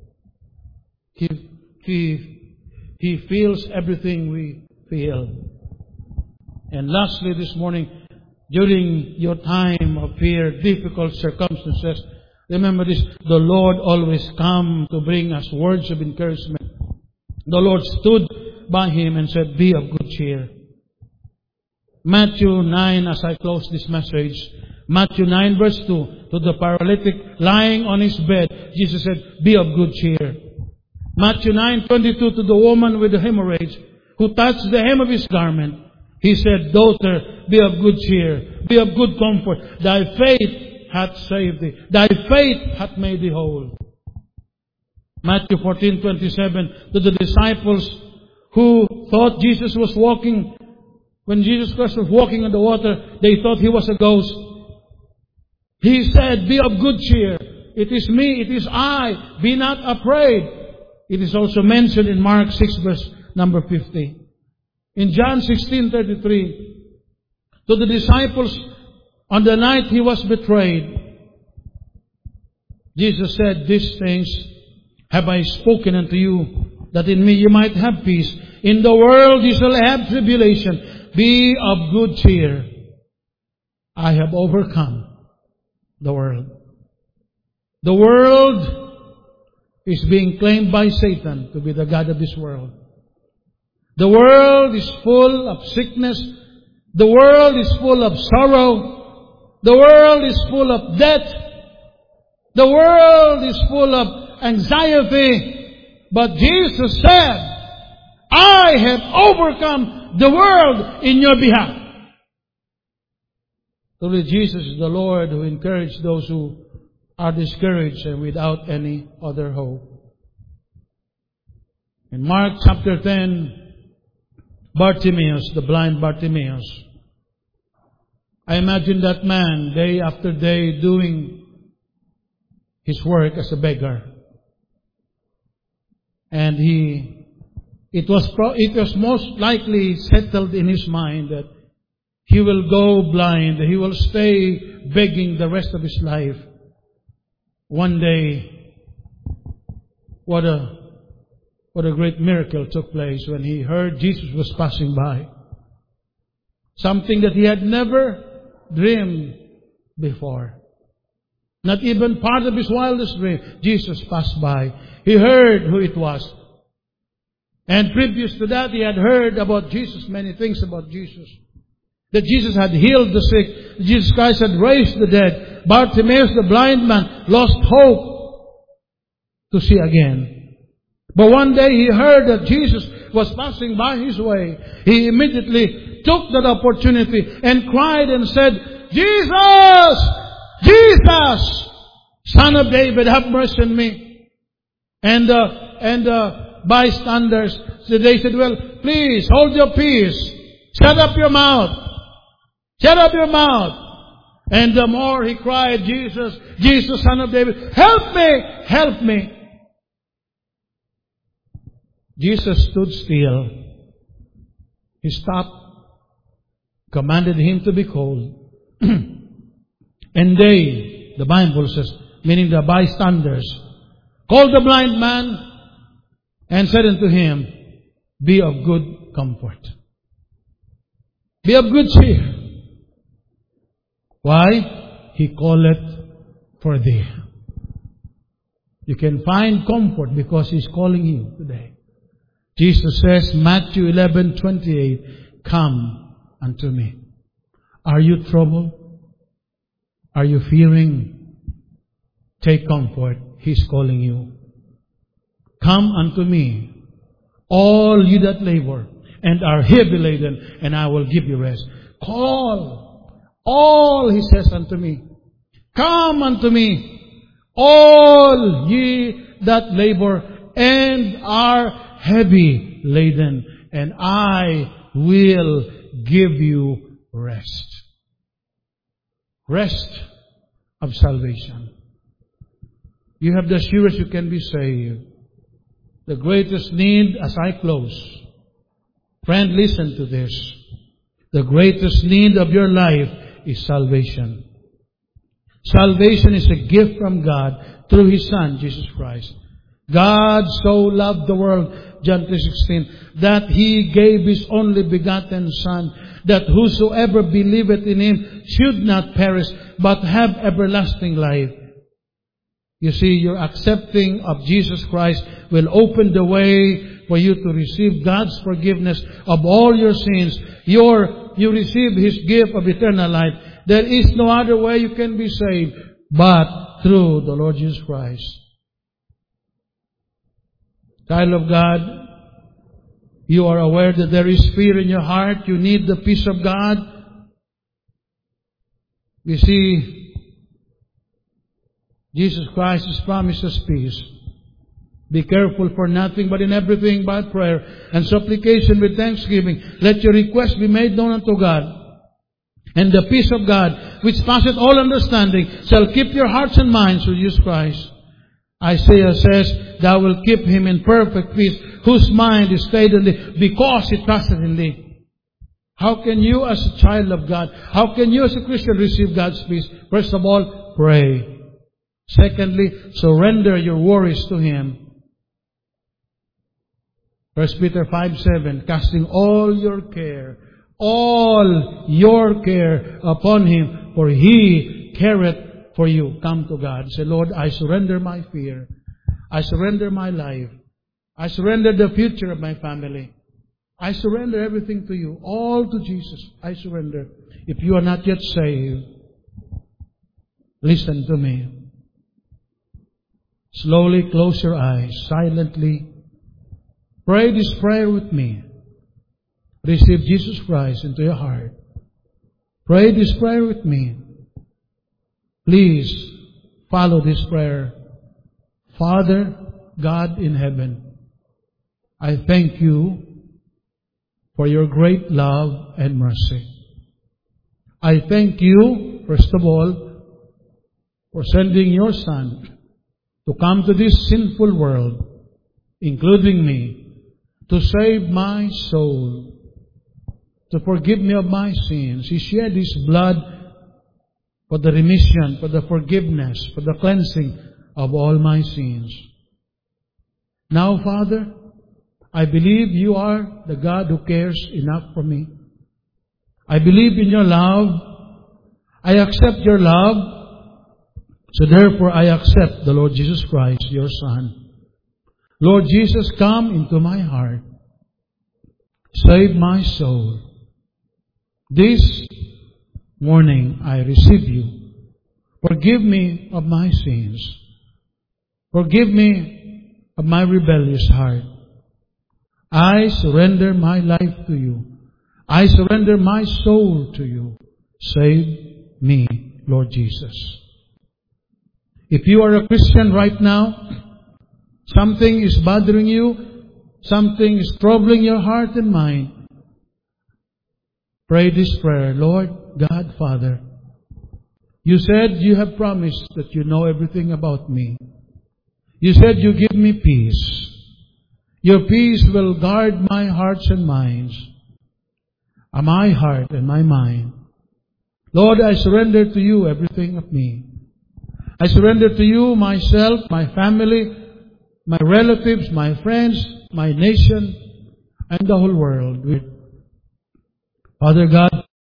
He feels everything we feel. And lastly this morning, during your time of fear, difficult circumstances, remember this, the Lord always comes to bring us words of encouragement. The Lord stood by him and said, be of good cheer. Matthew 9, as I close this message, Matthew 9 verse 2, to the paralytic lying on his bed, Jesus said, be of good cheer. Matthew 9:22, to the woman with the hemorrhage, who touched the hem of his garment, He said, daughter, be of good cheer, be of good comfort. Thy faith hath saved thee. Thy faith hath made thee whole. Matthew 14:27, to the disciples who thought Jesus was walking, when Jesus Christ was walking on the water, they thought He was a ghost. He said, be of good cheer. It is me, it is I. Be not afraid. It is also mentioned in Mark 6 verse number 50. In John 16:33, to the disciples on the night He was betrayed, Jesus said, these things have I spoken unto you, that in me you might have peace. In the world you shall have tribulation. Be of good cheer. I have overcome the world. The world is being claimed by Satan to be the god of this world. The world is full of sickness. The world is full of sorrow. The world is full of death. The world is full of anxiety. But Jesus said, I have overcome the world in your behalf. Truly, Jesus is the Lord who encourages those who are discouraged and without any other hope. In Mark chapter 10, Bartimaeus, the blind Bartimaeus. I imagine that man day after day doing his work as a beggar. And it was most likely settled in his mind that he will go blind, he will stay begging the rest of his life. One day, what a great miracle took place when he heard Jesus was passing by. Something that he had never dreamed before. Not even part of his wildest dream. Jesus passed by. He heard who it was. And previous to that, he had heard about Jesus, many things about Jesus. That Jesus had healed the sick. That Jesus Christ had raised the dead. Bartimaeus, the blind man, lost hope to see again. But one day he heard that Jesus was passing by his way, he immediately took that opportunity and cried and said, Jesus! Jesus! Son of David, have mercy on me. And bystanders, so they said, well, please, hold your peace. Shut up your mouth. Shut up your mouth. And the more he cried, Jesus, Jesus, Son of David, help me, help me. Jesus stood still. He stopped, commanded him to be called. And they, the Bible says, meaning the bystanders, called the blind man and said unto him, be of good comfort. Be of good cheer. Why? He calleth for thee. You can find comfort because He's calling you today. Jesus says, Matthew 11:28, come unto me. Are you troubled? Are you fearing? Take comfort. He's calling you. Come unto me, all you that labor and are heavy laden, and I will give you rest. Call. All, He says unto me. Come unto me, all ye that labor and are heavy laden, and I will give you rest. Rest of salvation. You have the assurance you can be saved. The greatest need, as I close, friend, listen to this. The greatest need of your life is salvation. Salvation is a gift from God through His Son, Jesus Christ. God so loved the world, John 3:16, that He gave His only begotten Son, that whosoever believeth in Him should not perish, but have everlasting life. You see, your accepting of Jesus Christ will open the way for you to receive God's forgiveness of all your sins. You receive His gift of eternal life. There is no other way you can be saved but through the Lord Jesus Christ. Child of God, you are aware that there is fear in your heart. You need the peace of God. You see, Jesus Christ has promised us peace. Be careful for nothing, but in everything by prayer and supplication with thanksgiving, let your requests be made known unto God. And the peace of God, which passeth all understanding, shall keep your hearts and minds through Jesus Christ. Isaiah says, thou wilt keep him in perfect peace, whose mind is stayed on thee, because he trusteth in thee. How can you as a child of God, how can you as a Christian receive God's peace? First of all, pray. Secondly, surrender your worries to Him. 1 Peter 5:7, casting all your care upon Him, for He careth for you. Come to God. Say, Lord, I surrender my fear. I surrender my life. I surrender the future of my family. I surrender everything to you. All to Jesus. I surrender. If you are not yet saved, listen to me. Slowly close your eyes, silently. Pray this prayer with me. Receive Jesus Christ into your heart. Pray this prayer with me. Please follow this prayer. Father, God in heaven, I thank you for your great love and mercy. I thank you, first of all, for sending your Son to come to this sinful world, including me, to save my soul, to forgive me of my sins. He shed His blood for the remission, for the forgiveness, for the cleansing of all my sins. Now, Father, I believe you are the God who cares enough for me. I believe in your love. I accept your love. So therefore, I accept the Lord Jesus Christ, your Son. Lord Jesus, come into my heart. Save my soul. This morning, I receive you. Forgive me of my sins. Forgive me of my rebellious heart. I surrender my life to you. I surrender my soul to you. Save me, Lord Jesus. If you are a Christian right now, something is bothering you, something is troubling your heart and mind, pray this prayer. Lord God, Father, you said you have promised that you know everything about me. You said you give me peace. Your peace will guard my hearts and minds, my heart and my mind. Lord, I surrender to you everything of me. I surrender to you myself, my family, my relatives, my friends, my nation, and the whole world. Father God,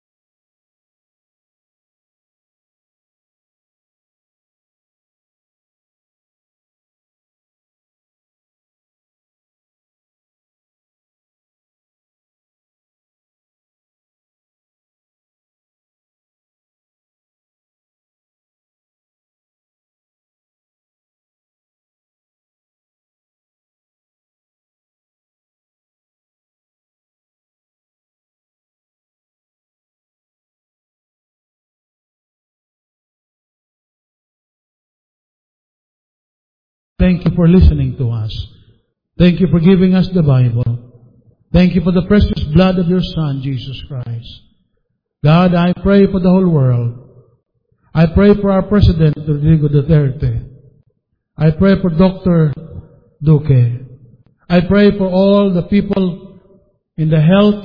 thank you for listening to us. Thank you for giving us the Bible. Thank you for the precious blood of your Son, Jesus Christ. God, I pray for the whole world. I pray for our President, Rodrigo Duterte. I pray for Dr. Duque. I pray for all the people in the health.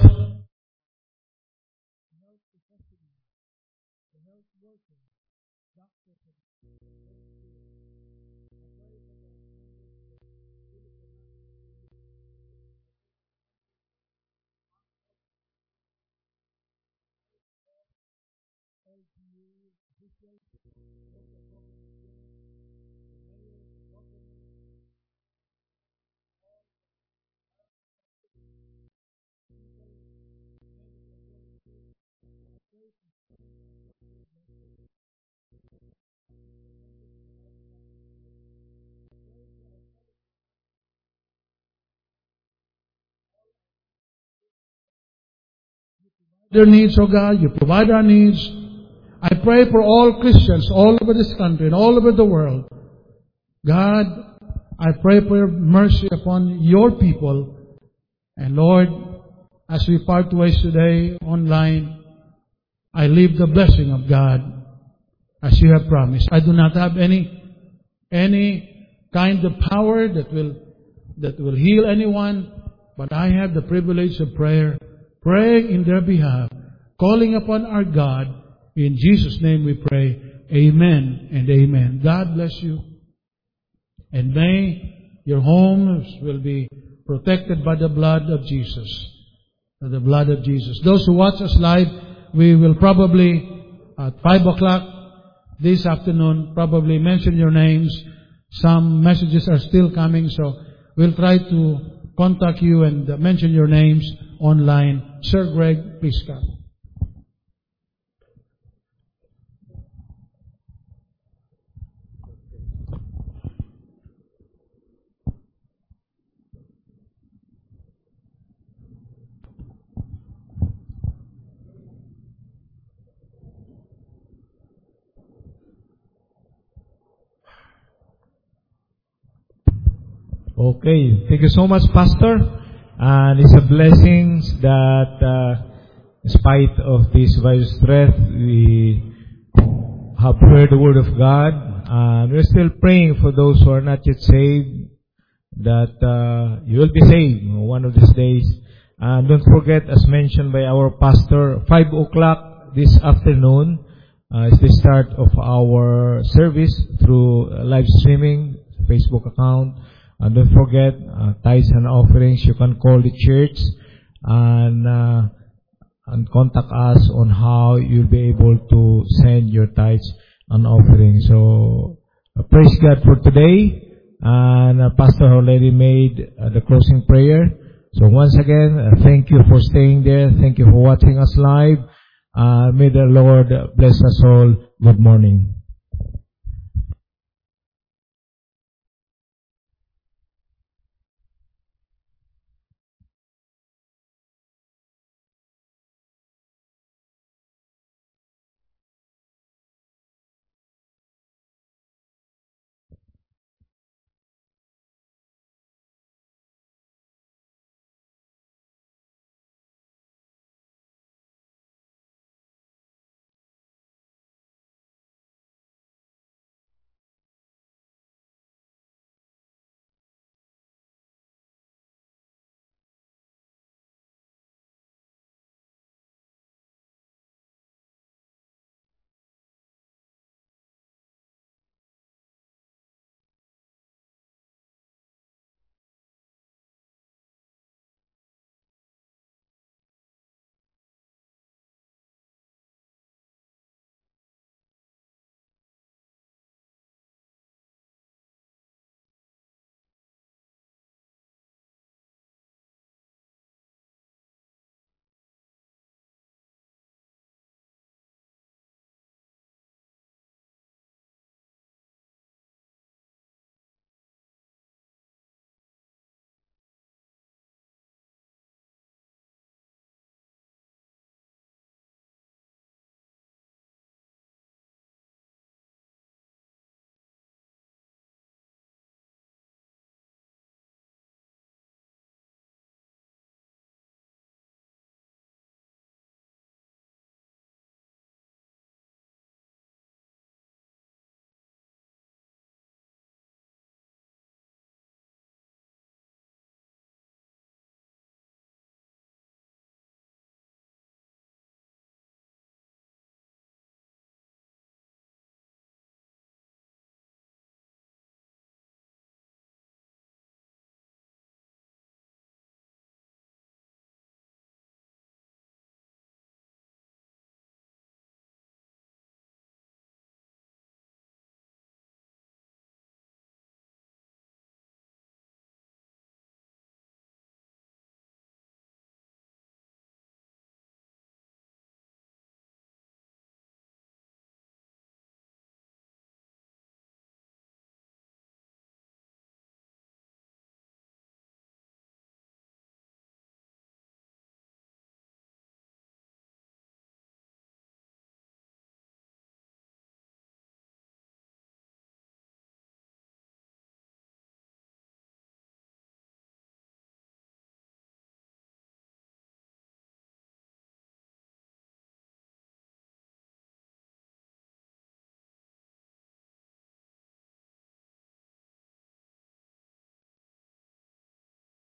Their needs, oh God, you provide our needs. I pray for all Christians all over this country and all over the world. God, I pray for your mercy upon your people. And Lord, as we part ways today online, I leave the blessing of God as you have promised. I do not have any kind of power that will heal anyone, but I have the privilege of prayer, praying in their behalf, calling upon our God. In Jesus' name we pray. Amen and amen. God bless you. And may your homes will be protected by the blood of Jesus. The blood of Jesus. Those who watch us live, we will probably at 5 o'clock this afternoon probably mention your names. Some messages are still coming, so we'll try to contact you and mention your names online. Sir Greg, please come. Okay, thank you so much, Pastor. And it's a blessing that in spite of this virus threat, we have heard the word of God. And we're still praying for those who are not yet saved, that you will be saved one of these days. And don't forget, as mentioned by our pastor, 5 o'clock this afternoon is the start of our service through live streaming, Facebook account. And don't forget, tithes and offerings. You can call the church and contact us on how you'll be able to send your tithes and offerings. So, praise God for today. And Pastor already made the closing prayer. So once again, thank you for staying there. Thank you for watching us live. May the Lord bless us all. Good morning.